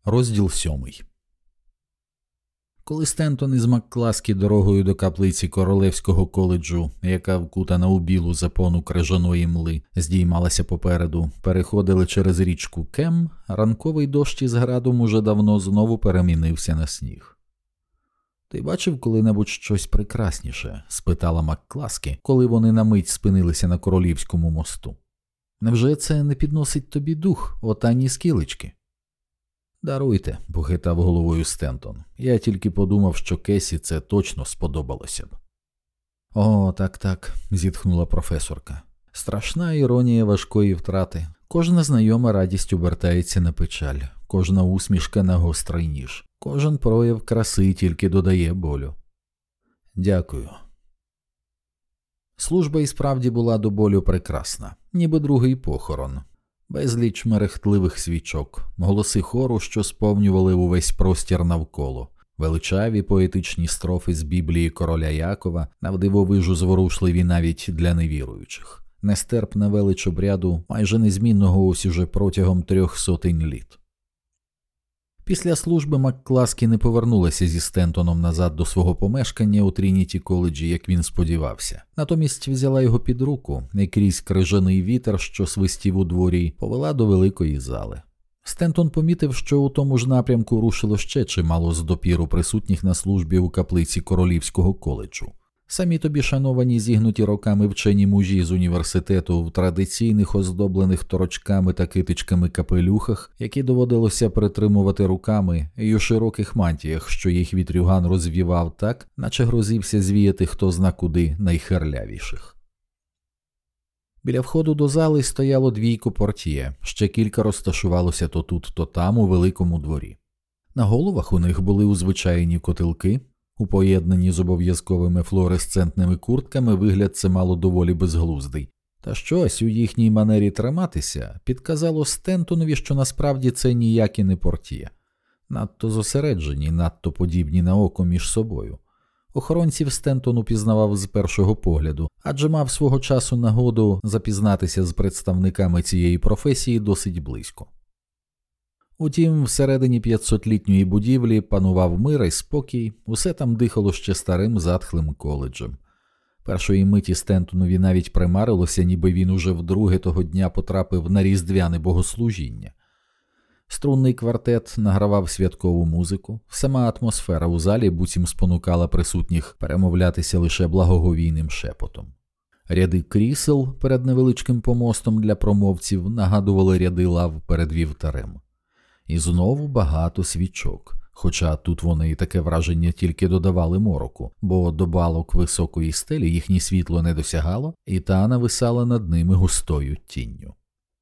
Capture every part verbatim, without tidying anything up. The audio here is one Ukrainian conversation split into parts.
Розділ сьомий. Коли Стентон із Маккласкі дорогою до каплиці Королевського коледжу, яка вкутана у білу запону крижаної мли, здіймалася попереду, переходили через річку Кем, ранковий дощ із градом уже давно знову перемінився на сніг. «Ти бачив коли-небудь щось прекрасніше?» – спитала Маккласкі, коли вони на мить спинилися на Королівському мосту. «Невже це не підносить тобі дух, отані скілечки?» «Даруйте», – похитав головою Стентон. «Я тільки подумав, що Кесі це точно сподобалося б». «О, так-так», – зітхнула професорка. «Страшна іронія важкої втрати. Кожна знайома радість обертається на печаль, кожна усмішка на гострий ніж, кожен прояв краси тільки додає болю». «Дякую». Служба і справді була до болю прекрасна, ніби другий похорон. Безліч мерехтливих свічок, голоси хору, що сповнювали увесь простір навколо, величаві поетичні строфи з Біблії короля Якова, навдивовижу зворушливі навіть для невіруючих, нестерпна велич обряду, майже незмінного ось уже протягом трьох сотень літ. Після служби Маккласкі не повернулася зі Стентоном назад до свого помешкання у Трініті коледжі, як він сподівався. Натомість взяла його під руку і крізь крижаний вітер, що свистів у дворі, повела до великої зали. Стентон помітив, що у тому ж напрямку рушило ще чимало з допіру присутніх на службі у каплиці Королівського коледжу. Самі тобі шановані зігнуті роками вчені мужі з університету в традиційних оздоблених торочками та китичками капелюхах, які доводилося притримувати руками, і у широких мантіях, що їх вітрюган розвівав так, наче грозився звіяти хто зна куди найхерлявіших. Біля входу до зали стояло двійко портьє, ще кілька розташувалося то тут, то там у великому дворі. На головах у них були узвичайні котелки. У поєднанні з обов'язковими флуоресцентними куртками вигляд це мало доволі безглуздий. Та щось у їхній манері триматися підказало Стентонові, що насправді це ніякі не портьє. Надто зосереджені, надто подібні на око між собою. Охоронців Стентон упізнавав з першого погляду, адже мав свого часу нагоду запізнатися з представниками цієї професії досить близько. Утім, всередині п'ятсотлітньої будівлі панував мир і спокій, усе там дихало ще старим затхлим коледжем. Першої миті Стентонові навіть примарилося, ніби він уже вдруге того дня потрапив на різдвяне богослужіння. Струнний квартет награвав святкову музику, сама атмосфера у залі буцім спонукала присутніх перемовлятися лише благоговійним шепотом. Ряди крісел перед невеличким помостом для промовців нагадували ряди лав перед вівтарем. І знову багато свічок, хоча тут вони і таке враження тільки додавали мороку, бо до балок високої стелі їхнє світло не досягало, і та нависала над ними густою тінню.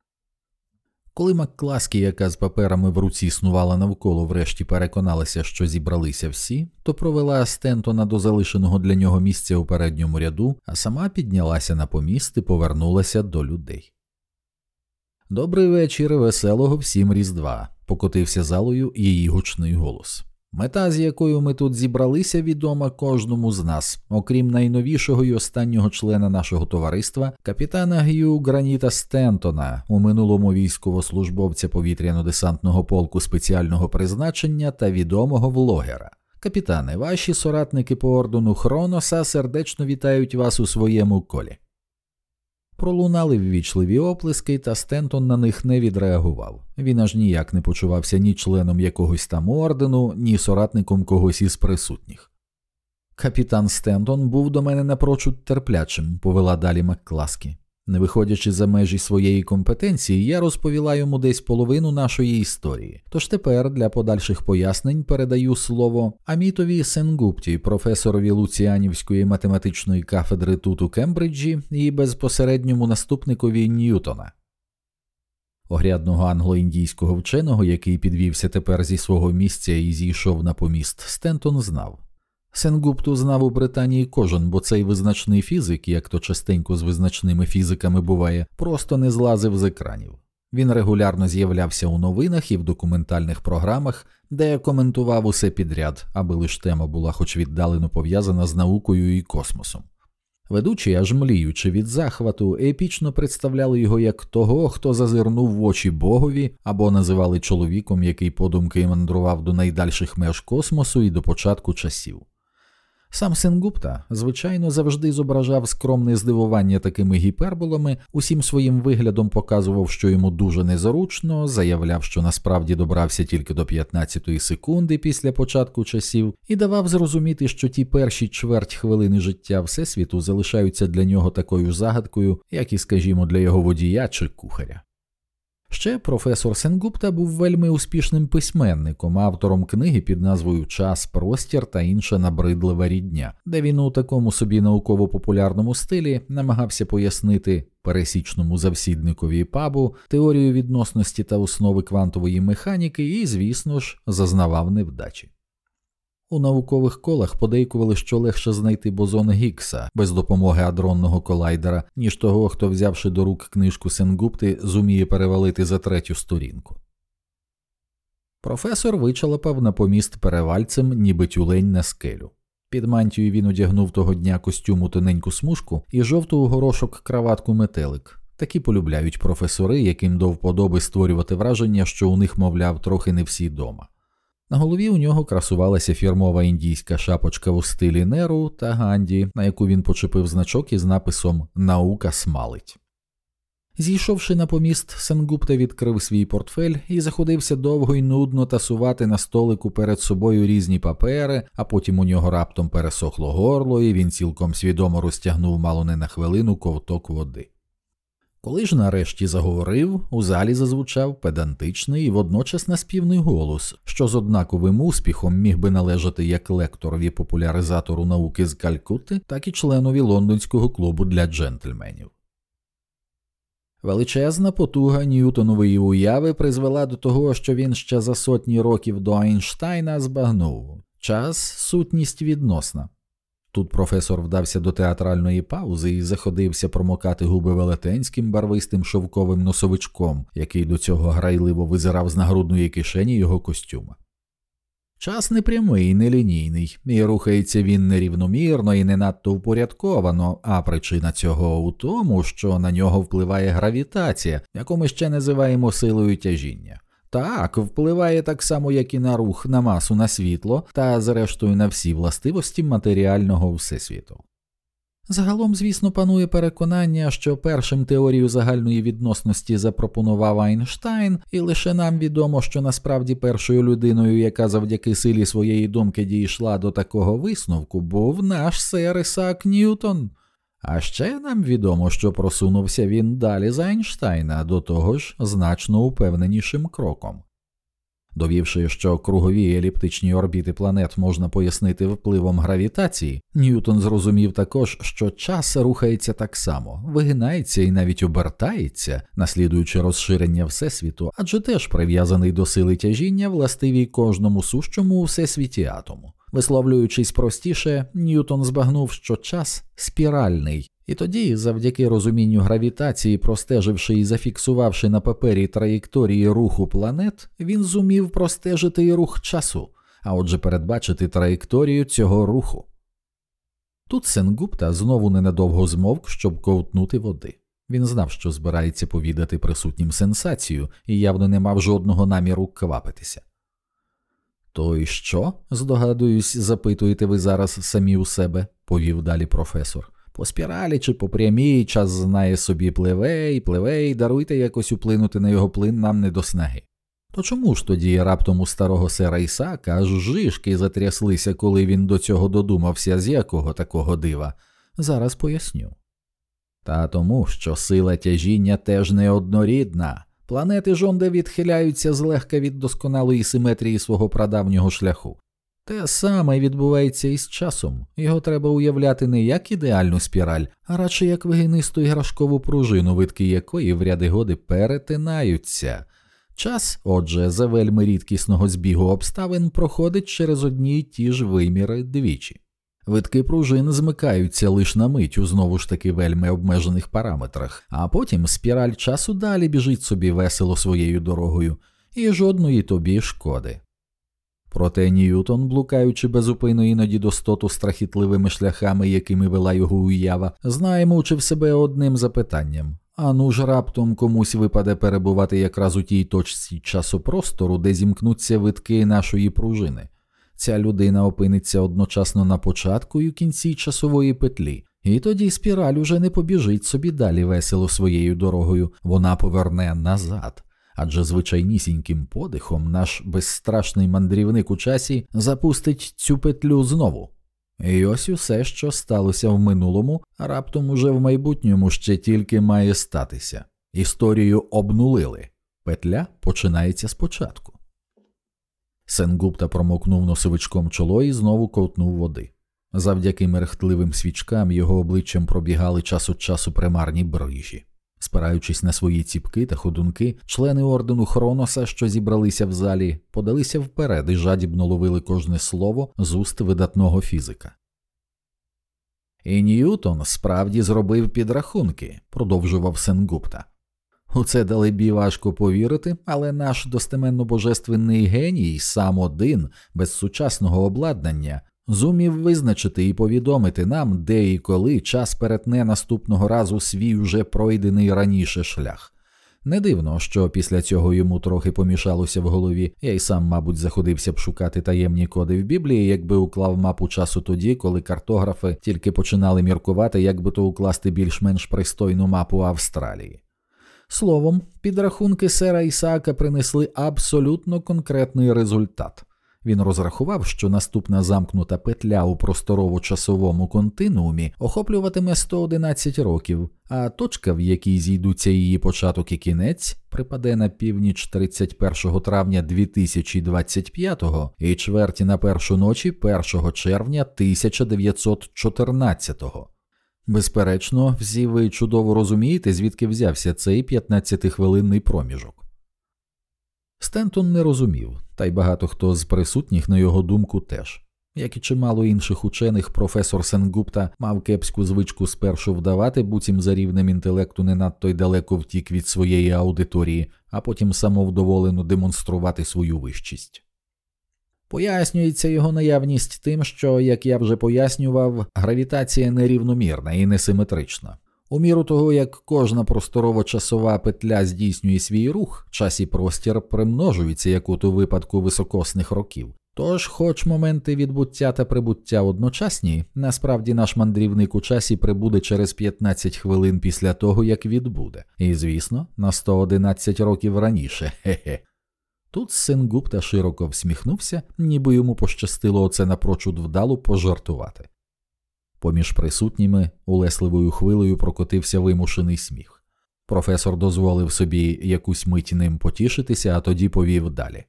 Коли Маккласкі, яка з паперами в руці снувала навколо, врешті переконалася, що зібралися всі, то провела Стентона до залишеного для нього місця у передньому ряду, а сама піднялася на поміст і повернулася до людей. «Добрий вечір, веселого всім Різдва», – покотився залою її гучний голос. «Мета, з якою ми тут зібралися, відома кожному з нас, окрім найновішого і останнього члена нашого товариства, капітана Г'ю Граніта Стентона, у минулому військовослужбовця повітряно-десантного полку спеціального призначення та відомого влогера. Капітане, ваші соратники по ордену Хроноса сердечно вітають вас у своєму колі». Пролунали ввічливі оплески, та Стентон на них не відреагував. Він аж ніяк не почувався ні членом якогось там ордену, ні соратником когось із присутніх. «Капітан Стентон був до мене напрочуд терплячим», – повела далі Маккласкі. «Не виходячи за межі своєї компетенції, я розповіла йому десь половину нашої історії. Тож тепер для подальших пояснень передаю слово Амітові Сенгупті, професорові Луціанівської математичної кафедри тут у Кембриджі і безпосередньому наступникові Ньютона». Огрядного англо-індійського вченого, який підвівся тепер зі свого місця і зійшов на поміст, Стентон знав. Сенгупту знав у Британії кожен, бо цей визначний фізик, як то частенько з визначними фізиками буває, просто не злазив з екранів. Він регулярно з'являвся у новинах і в документальних програмах, де коментував усе підряд, аби лиш тема була хоч віддалено пов'язана з наукою і космосом. Ведучі, аж мліючи від захвату, епічно представляли його як того, хто зазирнув в очі Богові, або називали чоловіком, який подумки мандрував до найдальших меж космосу і до початку часів. Сам Сенгупта, звичайно, завжди зображав скромне здивування такими гіперболами, усім своїм виглядом показував, що йому дуже незручно, заявляв, що насправді добрався тільки до п'ятнадцятої секунди після початку часів, і давав зрозуміти, що ті перші чверть хвилини життя Всесвіту залишаються для нього такою загадкою, як і, скажімо, для його водія чи кухаря. Ще професор Сенгупта був вельми успішним письменником, автором книги під назвою «Час, простір та інша набридлива рідня», де він у такому собі науково-популярному стилі намагався пояснити пересічному завсідникові пабу теорію відносності та основи квантової механіки і, звісно ж, зазнавав невдачі. У наукових колах подейкували, що легше знайти бозон Гіггса без допомоги адронного колайдера, ніж того, хто, взявши до рук книжку Сенгупти, зуміє перевалити за третю сторінку. Професор вичалапав на поміст перевальцем, ніби тюлень на скелю. Під мантію він одягнув того дня костюму тоненьку смужку і жовту у горошок краватку метелик. Такі полюбляють професори, яким до вподоби створювати враження, що у них, мовляв, трохи не всі дома. На голові у нього красувалася фірмова індійська шапочка у стилі Неру та Ганді, на яку він почепив значок із написом «Наука смалить». Зійшовши на поміст, Сенгупта відкрив свій портфель і заходився довго й нудно тасувати на столику перед собою різні папери, а потім у нього раптом пересохло горло, і він цілком свідомо розтягнув мало не на хвилину ковток води. Коли ж нарешті заговорив, у залі зазвучав педантичний і водночас наспівний голос, що з однаковим успіхом міг би належати як лекторові-популяризатору науки з Калькутти, так і членові лондонського клубу для джентльменів. Величезна потуга Ньютонової уяви призвела до того, що він ще за сотні років до Ейнштейна збагнув. Час – сутність відносна. Тут професор вдався до театральної паузи і заходився промокати губи велетенським барвистим шовковим носовичком, який до цього грайливо визирав з нагрудної кишені його костюма. Час не прямий, не лінійний, і рухається він нерівномірно і не надто упорядковано, а причина цього у тому, що на нього впливає гравітація, яку ми ще називаємо силою тяжіння. Так, впливає так само, як і на рух, на масу, на світло, та зрештою на всі властивості матеріального всесвіту. Загалом, звісно, панує переконання, що першим теорію загальної відносності запропонував Ейнштейн, і лише нам відомо, що насправді першою людиною, яка завдяки силі своєї думки дійшла до такого висновку, був наш сер Ісаак Ньютон. А ще нам відомо, що просунувся він далі за Ейнштейна, до того ж значно упевненішим кроком. Довівши, що кругові еліптичні орбіти планет можна пояснити впливом гравітації, Ньютон зрозумів також, що час рухається так само, вигинається і навіть обертається, наслідуючи розширення Всесвіту, адже теж прив'язаний до сили тяжіння, властивій кожному сущому у Всесвіті атому. Висловлюючись простіше, Ньютон збагнув, що час спіральний, і тоді, завдяки розумінню гравітації, простеживши і зафіксувавши на папері траєкторії руху планет, він зумів простежити і рух часу, а отже передбачити траєкторію цього руху. Тут Сенгупта знову ненадовго змовк, щоб ковтнути води. Він знав, що збирається повідати присутнім сенсацію, і явно не мав жодного наміру квапитися. «То й що, здогадуюсь, запитуєте ви зараз самі у себе?» – повів далі професор. «По спіралі чи по прямій час знає собі пливе і пливе, і даруйте якось уплинути на його плин нам не до снаги. То чому ж тоді раптом у старого сера Ісаака аж жишки затряслися, коли він до цього додумався, з якого такого дива? Зараз поясню. Та тому, що сила тяжіння теж неоднорідна. Планети жонде відхиляються злегка від досконалої симетрії свого прадавнього шляху. Те саме відбувається і з часом. Його треба уявляти не як ідеальну спіраль, а радше як вигинисту іграшкову пружину, витки якої в ряди годи перетинаються. Час, отже, за вельми рідкісного збігу обставин, проходить через одні й ті ж виміри двічі. Витки пружин змикаються лише на мить у знову ж таки вельми обмежених параметрах, а потім спіраль часу далі біжить собі весело своєю дорогою, і жодної тобі шкоди. Проте Ньютон, блукаючи безупинно іноді достоту страхітливими шляхами, якими вела його уява, знає, мучив себе одним запитанням. А ну ж раптом комусь випаде перебувати якраз у тій точці часопростору, де зімкнуться витки нашої пружини. Ця людина опиниться одночасно на початку і кінці часової петлі. І тоді спіраль уже не побіжить собі далі весело своєю дорогою, вона поверне назад. Адже звичайнісіньким подихом наш безстрашний мандрівник у часі запустить цю петлю знову. І ось усе, що сталося в минулому, а раптом уже в майбутньому ще тільки має статися. Історію обнулили. Петля починається спочатку. Сенгупта промокнув носовичком чоло і знову ковтнув води. Завдяки мерехтливим свічкам його обличчям пробігали час від часу примарні брижі. Спираючись на свої ціпки та ходунки, члени ордену Хроноса, що зібралися в залі, подалися вперед і жадібно ловили кожне слово з уст видатного фізика. «І Ньютон справді зробив підрахунки», – продовжував Сенгупта. «У це далебі важко повірити, але наш достеменно-божественний геній сам один, без сучасного обладнання, зумів визначити і повідомити нам, де і коли час перетне наступного разу свій уже пройдений раніше шлях. Не дивно, що після цього йому трохи помішалося в голові, я й сам, мабуть, заходився б шукати таємні коди в Біблії, якби уклав мапу часу тоді, коли картографи тільки починали міркувати, як би то укласти більш-менш пристойну мапу Австралії. Словом, підрахунки сера Ісаака принесли абсолютно конкретний результат. Він розрахував, що наступна замкнута петля у просторово-часовому континуумі охоплюватиме сто одинадцять років, а точка, в якій зійдуться її початок і кінець, припаде на північ тридцять першого травня дві тисячі двадцять п'ятого і чверті на першу ночі першого червня тисяча дев'ятсот чотирнадцятого. Безперечно, всі ви чудово розумієте, звідки взявся цей п'ятнадцятихвилинний проміжок. Стентон не розумів, та й багато хто з присутніх, на його думку, теж. Як і чимало інших учених, професор Сенгупта мав кепську звичку спершу вдавати, буцім за рівнем інтелекту не надто й далеко втік від своєї аудиторії, а потім самовдоволено демонструвати свою вищість. Пояснюється його наявність тим, що, як я вже пояснював, гравітація нерівномірна і несиметрична. У міру того, як кожна просторово-часова петля здійснює свій рух, час і простір примножуються, як от у випадку високосних років. Тож, хоч моменти відбуття та прибуття одночасні, насправді наш мандрівник у часі прибуде через п'ятнадцять хвилин після того, як відбуде. І, звісно, на сто одинадцять років раніше, хе-хе. Тут Сенгупта широко всміхнувся, ніби йому пощастило оце напрочуд вдало пожартувати. Поміж присутніми улесливою хвилею прокотився вимушений сміх. Професор дозволив собі якусь мить ним потішитися, а тоді повів далі.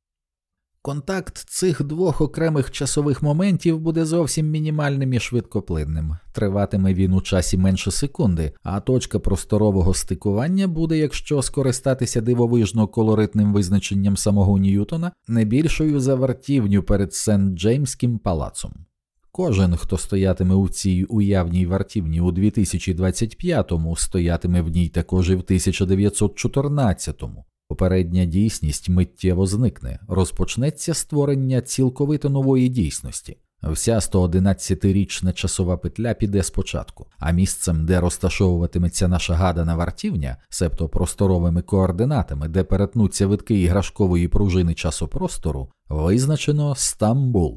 Контакт цих двох окремих часових моментів буде зовсім мінімальним і швидкоплинним. Триватиме він у часі менше секунди, а точка просторового стикування буде, якщо скористатися дивовижно колоритним визначенням самого Ньютона, не більшою за вартівню перед Сент-Джеймським палацом. Кожен, хто стоятиме у цій уявній вартівні у дві тисячі двадцять п'ятому, стоятиме в ній також і в тисяча дев'ятсот чотирнадцятому. Попередня дійсність миттєво зникне, розпочнеться створення цілковито нової дійсності. Вся сто одинадцятирічна часова петля піде спочатку, а місцем, де розташовуватиметься наша гадана вартівня, себто просторовими координатами, де перетнуться витки іграшкової пружини часопростору, визначено Стамбул.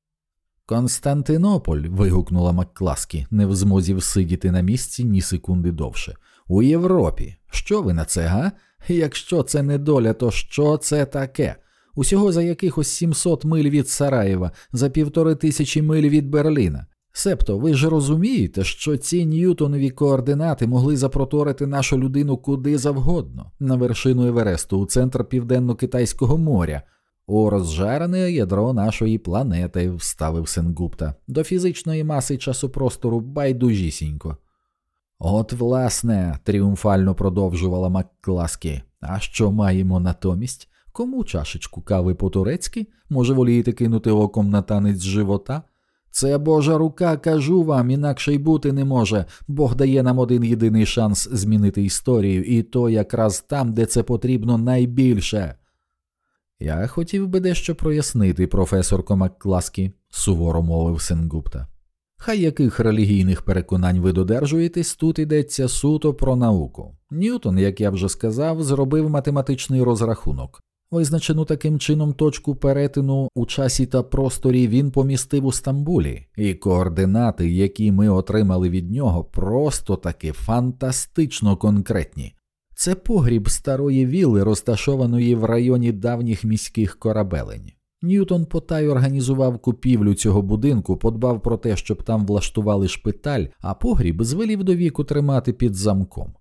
«Константинополь!» – вигукнула Маккласкі, не в змозі всидіти на місці ні секунди довше. «У Європі! Що ви на це, га? Якщо це не доля, то що це таке? Усього за якихось сімсот миль від Сараєва, за півтори тисячі миль від Берліна. Себто, ви ж розумієте, що ці ньютонові координати могли запроторити нашу людину куди завгодно, на вершину Евересту, у центр Південно-Китайського моря, у розжарене ядро нашої планети», – вставив Сенгупта. «До фізичної маси часопростору байдужісінько». «От, власне», – тріумфально продовжувала Маккласкі, – «а що маємо натомість? Кому чашечку кави по-турецьки? Може, волієте кинути оком на танець живота? Це Божа рука, кажу вам, інакше й бути не може. Бог дає нам один єдиний шанс змінити історію, і то якраз там, де це потрібно найбільше». Я хотів би дещо прояснити, професорко Маккласкі, суворо мовив Сенгупта. Хай яких релігійних переконань ви додержуєтесь, тут йдеться суто про науку. Ньютон, як я вже сказав, зробив математичний розрахунок. Визначену таким чином точку перетину у часі та просторі він помістив у Стамбулі, і координати, які ми отримали від нього, просто таки фантастично конкретні. Це погріб старої вілли, розташованої в районі давніх міських корабелень. Ньютон потай організував купівлю цього будинку, подбав про те, щоб там влаштували шпиталь, а погріб звелів до віку тримати під замком.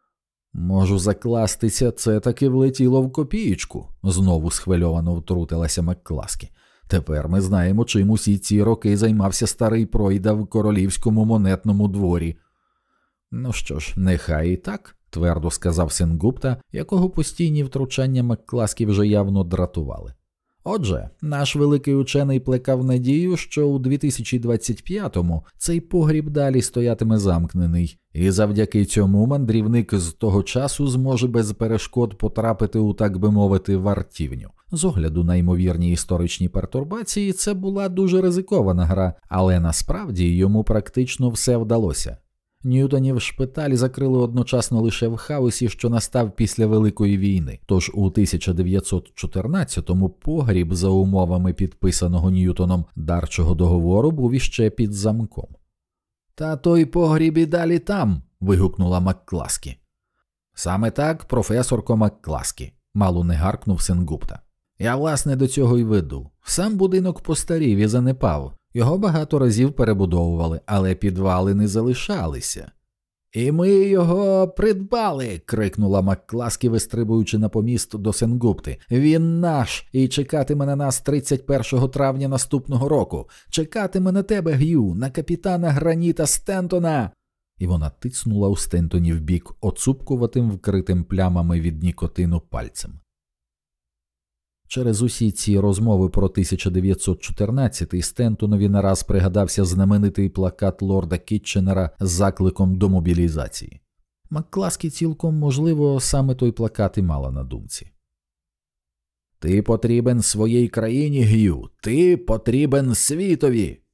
«Можу закластися, це таки влетіло в копієчку», – знову схвильовано втрутилася Маккласкі. «Тепер ми знаємо, чим усі ці роки займався старий пройда в королівському монетному дворі». «Ну що ж, нехай і так», – твердо сказав Сенгупта, якого постійні втручання Маккласкі вже явно дратували. Отже, наш великий учений плекав надію, що у дві тисячі двадцять п'ятому цей погріб далі стоятиме замкнений, і завдяки цьому мандрівник з того часу зможе без перешкод потрапити у, так би мовити, вартівню. З огляду на ймовірні історичні пертурбації це була дуже ризикована гра, але насправді йому практично все вдалося. Ньютонів шпиталь закрили одночасно лише в хаосі, що настав після Великої війни, тож у тисяча дев'ятсот чотирнадцятому погріб за умовами підписаного Ньютоном дарчого договору був іще під замком. «Та той погріб і далі там!» – вигукнула Маккласкі. «Саме так, професорко Маккласкі», – мало не гаркнув Сенгупта. «Я власне до цього й веду. Сам будинок постарів і занепав. Його багато разів перебудовували, але підвали не залишалися». «І ми його придбали!» – крикнула Маккласкі, вистрибуючи на поміст до Сенгупти. «Він наш і чекатиме на нас тридцять першого травня наступного року. Чекатиме на тебе, Г'ю, на капітана Граніта Стентона!» І вона тицнула у Стентоні в бік оцупкуватим, вкритим плямами від нікотину пальцем. Через усі ці розмови про тисяча дев'ятсот чотирнадцятий Стентонові нараз пригадався знаменитий плакат лорда Кітченера з закликом до мобілізації. Маккласкі цілком можливо саме той плакат і мала на думці. «Ти потрібен своїй країні, Г'ю, ти потрібен світові!»